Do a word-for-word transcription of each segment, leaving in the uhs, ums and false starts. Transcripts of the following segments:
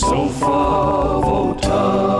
Sofa Voter.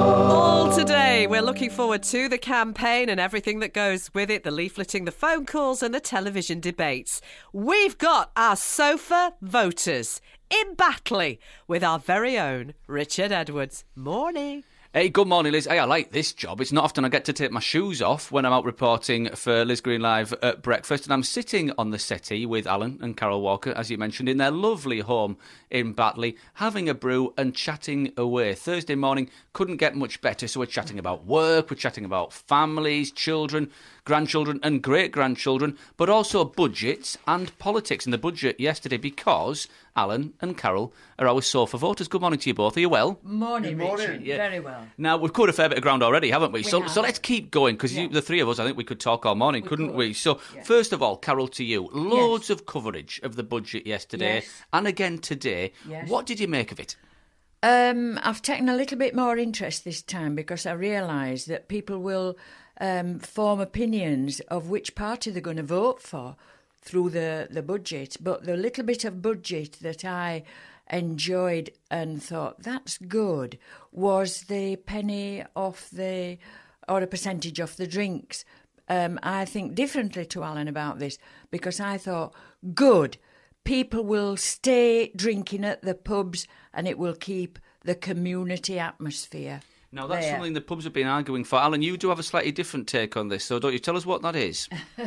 All today, we're looking forward to the campaign and everything that goes with it, the leafleting, the phone calls and the television debates. We've got our Sofa Voters in Batley with our very own Richard Edwards. Morning. Hey, good morning, Liz. Hey, I like this job. It's not often I get to take my shoes off when I'm out reporting for Liz Green Live at breakfast. And I'm sitting on the settee with Alan and Carol Walker, as you mentioned, in their lovely home in Batley, having a brew and chatting away. Thursday morning couldn't get much better, so we're chatting about work, we're chatting about families, children, grandchildren and great-grandchildren, but also budgets and politics in the budget yesterday because Alan and Carol are our Sofa Voters. Good morning to you both. Are you well? Morning, Good morning. Richard. Yeah. Very well. Now, we've covered a fair bit of ground already, haven't we? We so have. so let's keep going, because Yeah. the three of us, I think we could talk all morning, We couldn't could. we? So, Yeah. first of all, Carol, to you. Loads Yes. of coverage of the budget yesterday Yes. and again today. Yes. What did you make of it? Um, I've taken a little bit more interest this time because I realise that people will um, form opinions of which party they're going to vote for through the, the budget. But the little bit of budget that I enjoyed and thought, that's good, was the penny off the, or a percentage off the drinks. Um, I think differently to Alan about this because I thought, good, people will stay drinking at the pubs and it will keep the community atmosphere. Now, that's there. something the pubs have been arguing for. Alan, you do have a slightly different take on this, so don't you? Tell us what that is.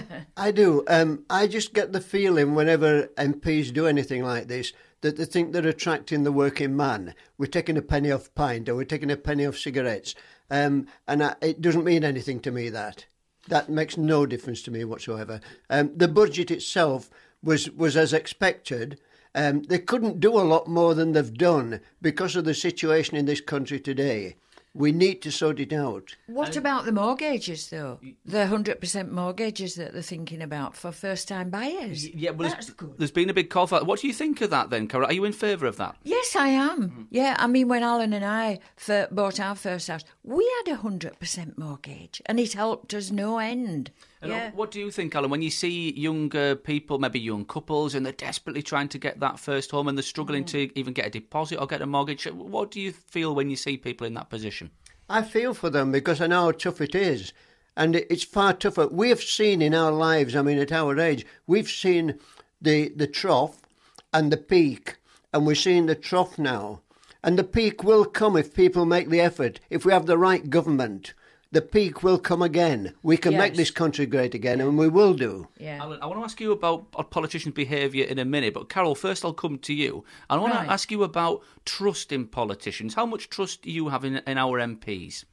I do. Um, I just get the feeling whenever M Ps do anything like this that they think they're attracting the working man. We're taking a penny off pint or we're taking a penny off cigarettes. Um, and I, it doesn't mean anything to me, that. That makes no difference to me whatsoever. Um, the budget itself was, was as expected. Um, they couldn't do a lot more than they've done because of the situation in this country today. We need to sort it out. What about the mortgages, though? The one hundred percent mortgages that they're thinking about for first-time buyers. Yeah, well, That's there's, good. there's been a big call for that. What do you think of that then, Carol? Are you in favour of that? Yes, I am. Yeah, I mean, when Alan and I fir- bought our first house, we had a one hundred percent mortgage and it helped us no end. And Yeah. what do you think, Alan, when you see younger people, maybe young couples, and they're desperately trying to get that first home and they're struggling to even get a deposit or get a mortgage? What do you feel when you see people in that position? I feel for them because I know how tough it is. And it- it's far tougher. We have seen in our lives, I mean, at our age, we've seen the, the trough and the peak, and we're seeing the trough now. And the peak will come if people make the effort. If we have the right government, the peak will come again. We can make Yes. this country great again, and we will do. Yeah. Alan, I want to ask you about politicians' behaviour in a minute, but Carol, first I'll come to you. I want Right. to ask you about trust in politicians. How much trust do you have in, in our M Ps?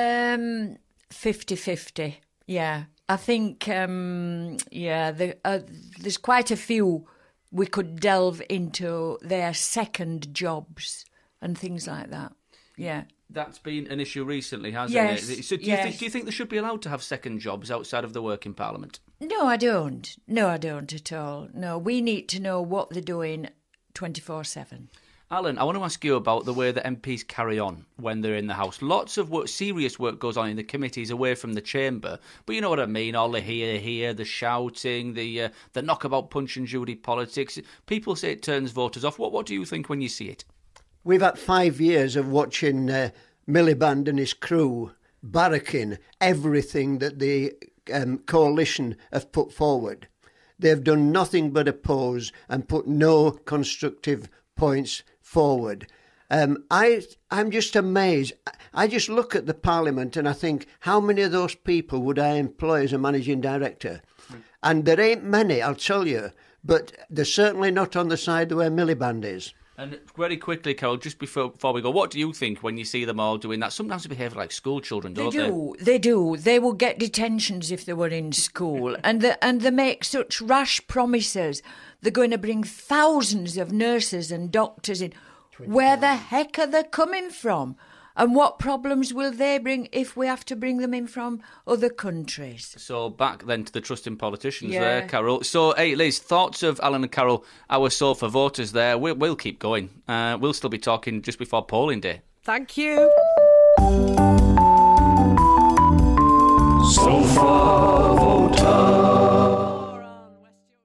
Um, fifty-fifty, yeah. I think, um, yeah, the, uh, there's quite a few we could delve into their second jobs and things like that, yeah. That's been an issue recently, hasn't Yes, it? So do you yes. think do you think they should be allowed to have second jobs outside of the work in Parliament? No, I don't. No, I don't at all. No, we need to know what they're doing twenty-four seven. Alan, I want to ask you about the way that M Ps carry on when they're in the House. Lots of work, serious work goes on in the committees away from the chamber, but you know what I mean, all the here, here, the shouting, the uh, the knockabout Punch and Judy politics. People say it turns voters off. What, what do you think when you see it? We've had five years of watching uh, Miliband and his crew barracking everything that the um, coalition have put forward. They've done nothing but oppose and put no constructive points forward. Um, I, I'm just amazed. I just look at the Parliament and I think, how many of those people would I employ as a managing director? And there ain't many, I'll tell you, but they're certainly not on the side where Miliband is. And very quickly, Carol, just before, before we go, what do you think when you see them all doing that? Sometimes they behave like school children, They don't they? do, they do. They will get detentions if they were in school, and the, and they make such rash promises. They're going to bring thousands of nurses and doctors in. Where the heck are they coming from? And what problems will they bring if we have to bring them in from other countries? So back then to the trust in politicians Yeah. there, Carol. So, hey, Liz, thoughts of Alan and Carol, our Sofa voters there. We'll, we'll keep going. Uh, we'll still be talking just before polling day. Thank you. Sofa Voter.